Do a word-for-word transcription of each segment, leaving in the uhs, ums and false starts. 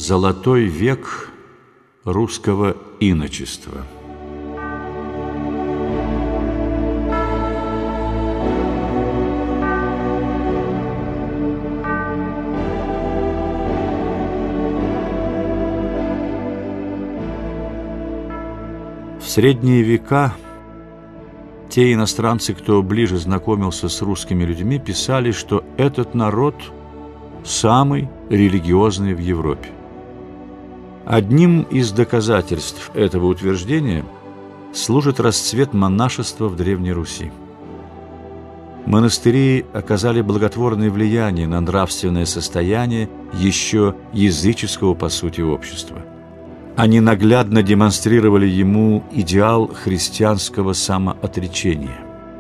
Золотой век русского иночества. В средние века те иностранцы, кто ближе знакомился с русскими людьми, писали, что этот народ самый религиозный в Европе. Одним из доказательств этого утверждения служит расцвет монашества в Древней Руси. Монастыри оказали благотворное влияние на нравственное состояние еще языческого, по сути, общества. Они наглядно демонстрировали ему идеал христианского самоотречения.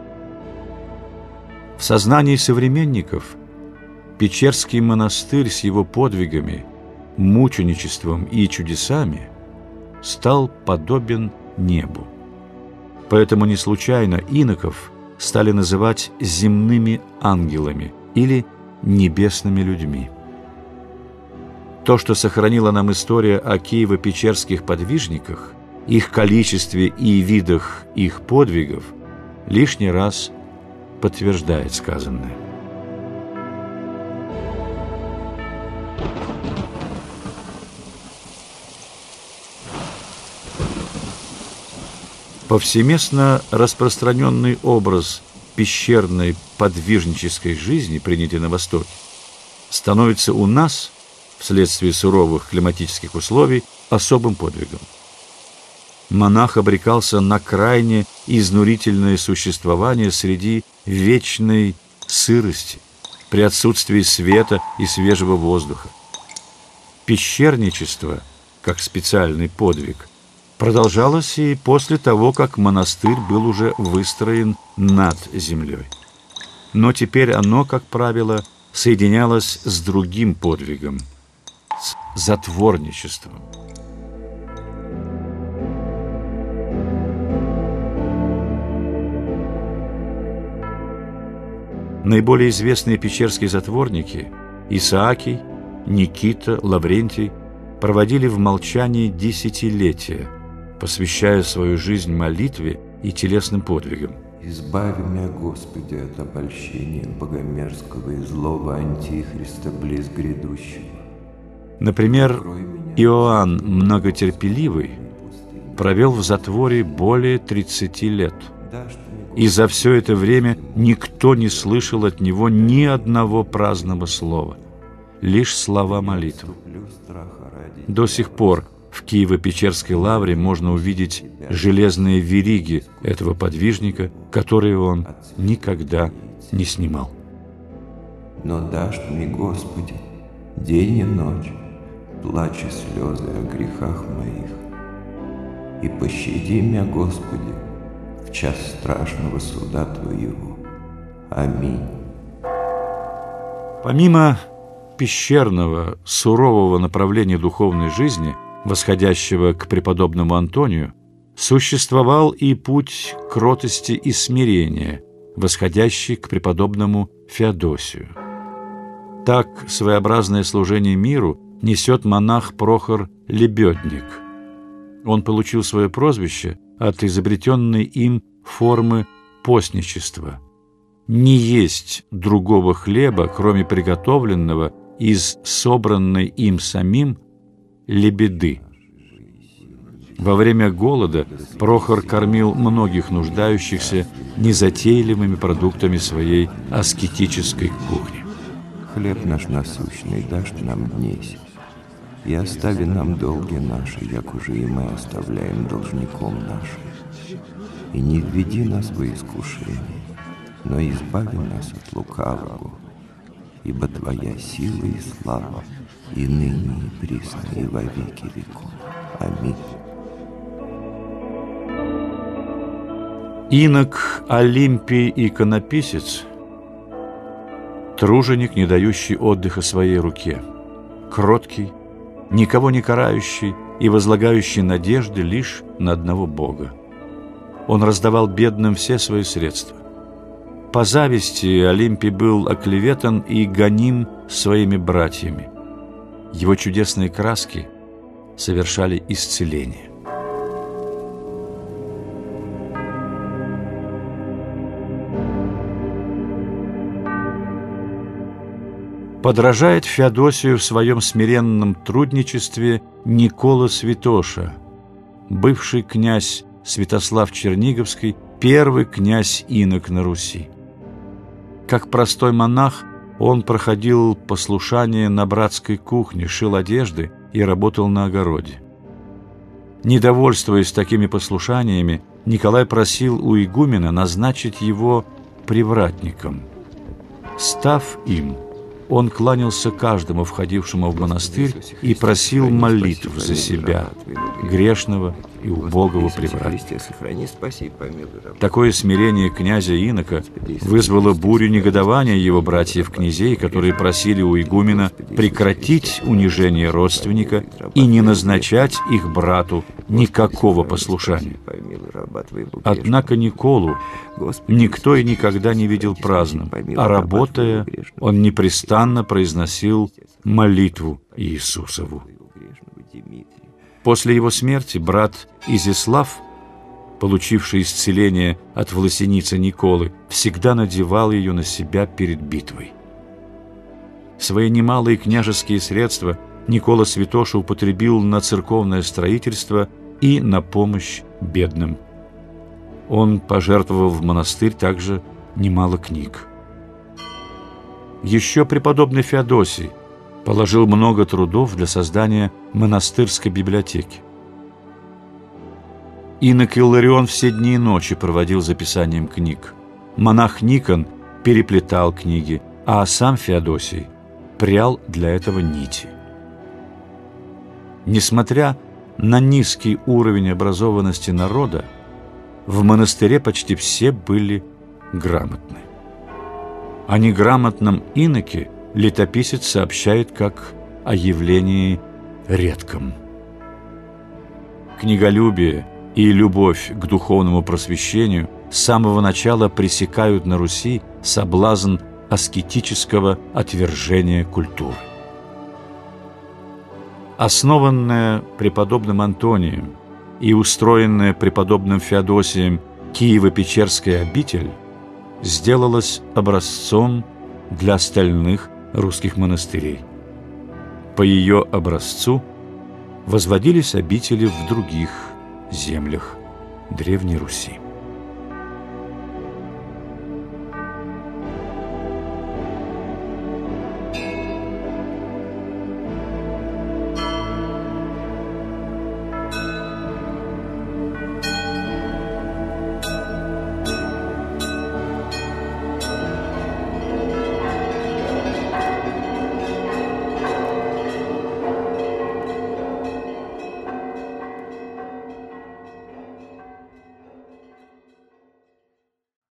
В сознании современников Печерский монастырь с его подвигами, мученичеством и чудесами стал подобен небу. Поэтому не случайно иноков стали называть земными ангелами или небесными людьми. То, что сохранила нам история о киево-печерских подвижниках, их количестве и видах их подвигов, лишний раз подтверждает сказанное. Повсеместно распространенный образ пещерной подвижнической жизни, принятый на Востоке, становится у нас, вследствие суровых климатических условий, особым подвигом. Монах обрекался на крайне изнурительное существование среди вечной сырости, при отсутствии света и свежего воздуха. Пещерничество, как специальный подвиг, продолжалось и после того, как монастырь был уже выстроен над землей. Но теперь оно, как правило, соединялось с другим подвигом – с затворничеством. Наиболее известные печерские затворники – Исаакий, Никита, Лаврентий – проводили в молчании десятилетия, посвящая свою жизнь молитве и телесным подвигам. «Избави меня, Господи, от обольщения богомерзкого и злого антихриста близ грядущего». Например, Иоанн Многотерпеливый провел в затворе более тридцати лет, и за все это время никто не слышал от него ни одного праздного слова, лишь слова молитвы. До сих пор в Киево-Печерской лавре можно увидеть железные вериги этого подвижника, которые он никогда не снимал. «Но дашь мне, Господи, день и ночь, плач и слезы о грехах моих, и пощади меня, Господи, в час страшного суда Твоего. Аминь». Помимо пещерного, сурового направления духовной жизни, восходящего к преподобному Антонию, существовал и путь кротости и смирения, восходящий к преподобному Феодосию. Так своеобразное служение миру несет монах Прохор Лебедник. Он получил свое прозвище от изобретенной им формы постничества – не есть другого хлеба, кроме приготовленного из собранной им самим лебеды. Во время голода Прохор кормил многих нуждающихся незатейливыми продуктами своей аскетической кухни. «Хлеб наш насущный дашь нам днесь, и остави нам долги наши, як уже и мы оставляем должником нашим. И не введи нас во искушение, но избави нас от лукавого, ибо Твоя сила и слава, и ныне, и присно, и во веки веков. Аминь». Инок Олимпий иконописец – труженик, не дающий отдыха своей руке, кроткий, никого не карающий и возлагающий надежды лишь на одного Бога. Он раздавал бедным все свои средства. По зависти Олимпий был оклеветан и гоним своими братьями. Его чудесные краски совершали исцеление. Подражает Феодосию в своем смиренном трудничестве Никола Святоша, бывший князь Святослав Черниговский, первый князь-инок на Руси. Как простой монах он проходил послушание на братской кухне, шил одежды и работал на огороде. Недовольствуясь такими послушаниями, Николай просил у игумена назначить его привратником. Став им, он кланялся каждому входившему в монастырь и просил молитв за себя, грешного и убогого привратника. Такое смирение князя-инока вызвало бурю негодования его братьев-князей, которые просили у игумена прекратить унижение родственника и не назначать их брату никакого послушания. Однако Николу никто и никогда не видел праздным, а работая, он непрестанно произносил молитву Иисусову. После его смерти брат Изяслав, получивший исцеление от власеницы Николы, всегда надевал ее на себя перед битвой. Свои немалые княжеские средства Никола Святоша употребил на церковное строительство и на помощь бедным. Он пожертвовал в монастырь также немало книг. Еще преподобный Феодосий положил много трудов для создания монастырской библиотеки. Инок Илларион все дни и ночи проводил за писанием книг. Монах Никон переплетал книги, а сам Феодосий прял для этого нити. Несмотря на низкий уровень образованности народа, в монастыре почти все были грамотны. О неграмотном иноке летописец сообщает как о явлении редком. Книголюбие и любовь к духовному просвещению с самого начала пресекают на Руси соблазн аскетического отвержения культуры. Основанная преподобным Антонием и устроенная преподобным Феодосием Киево-Печерская обитель сделалась образцом для остальных русских монастырей. По ее образцу возводились обители в других землях Древней Руси.